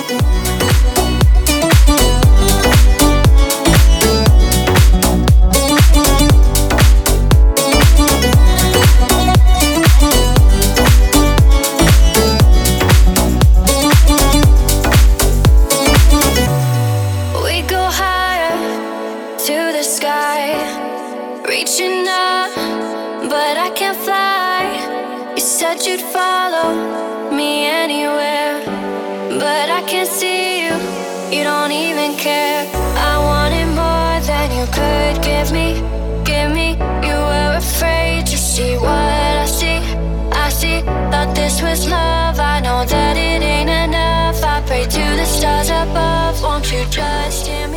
Reaching up, but I can't fly. You said you'd follow me anywhere, but I can't see you, you don't even care. I wanted more than you could give me, give me. You were afraid to see what I see, I see. Thought this was love, I know that it ain't enough. I pray to the stars above, won't you just hear me?